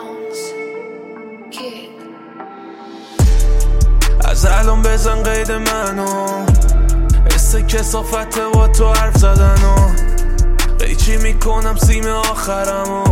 از الان بزن قید منو، حس کسافت با تو حرف زدن و قیچی میکنم سیم آخرمو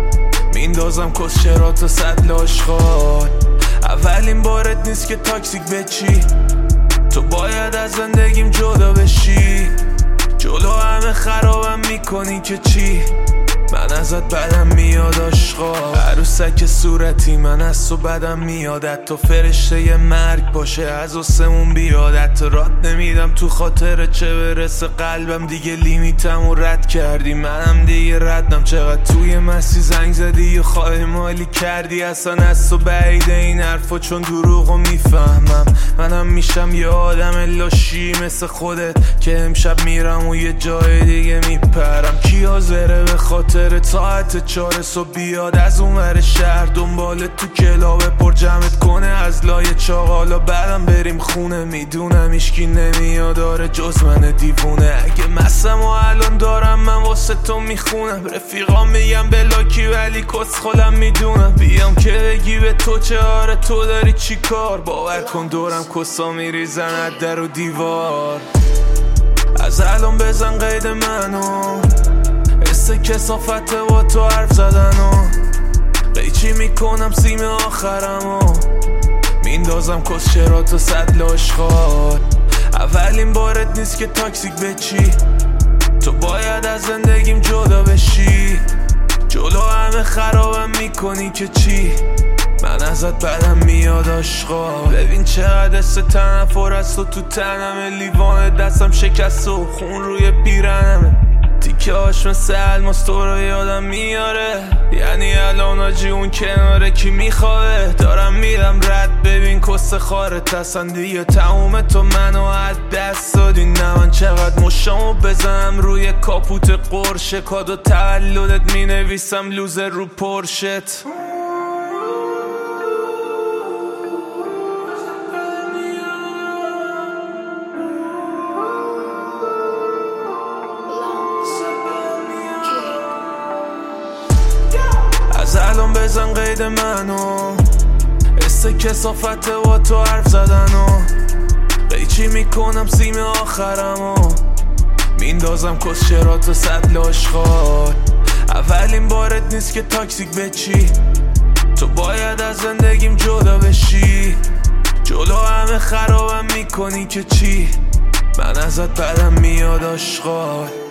میندازم کسچرات و صد لاشخال. اولین بارت نیست که تاکسیک بچی، تو باید از زندگیم جدا بشی. جلو همه خرابم میکنی که چی؟ من ازت بدم میاد آشقا، عروسک صورتی من از تو بدم میادت. تو فرشته ی مرگ باشه از آسمون بیادت. رات نمیدم تو خاطر چه برسه قلبم، دیگه لیمیتم و رد کردی منم دیگه ردم. چقدر توی مسیح زنگ زدی و خواهی مالی کردی، اصلا از تو بعیده این حرفا چون دروغو میفهمم. منم میشم یه آدم لاشی مثل خودت که امشب میرم و یه جای دیگه میپرم. کی حاضره به خاطر ساعت 4 صبح بیاد از اونور شهر دنبال تو کلاب پر جمعت کنه از لای چاقالا، بعدم بریم خونه. میدونم هیچکی نمیاد آره جز من دیوونه. اگه مسم و الان دارم من واسه تو میخونم، رفیقام میگم بلاکی ولی کس خودم میدونم. بیام که بگی به تو چه آره تو داری چی کار، باور کن دورم کسا میریزن از در و دیوار. از الان بزن قید منو، حس کسافت با تو حرف زدن و قیچی میکنم سیم آخرمو میندازم کسچرات و صد لاشخال. اولین بارت نیست که تاکسیک بچی، تو باید از زندگیم جدا بشی. جلو همه خرابم میکنی که چی؟ من ازت بدم میاد آشقا. ببین چقدر حس تنفر از تو تو تنمه، لیوان دستم شکست و خون روی پیرنمه. تیکه هاش مثل الماس تو رو یادم میاره، یعنی الان آجی اون کناره کی میخواه. دارم میرم رد ببین کس خارت هستن دیگه تموم. تو منو از دست دادی نه من چقدر مشامو بزنم روی کاپوت قرشه. کادو تولدت مینویسم لوزر رو پرشت. از الان بزن قید منو، حس کسافت با تو حرف زدن و قیچی میکنم سیم آخرمو میندازم کسچرات و صد لاشخال. اولین بارت نیست که تاکسیک بچی، تو باید از زندگیم جدا بشی. جلو همه خرابم میکنی که چی؟ من ازت بدم میاد آشقال.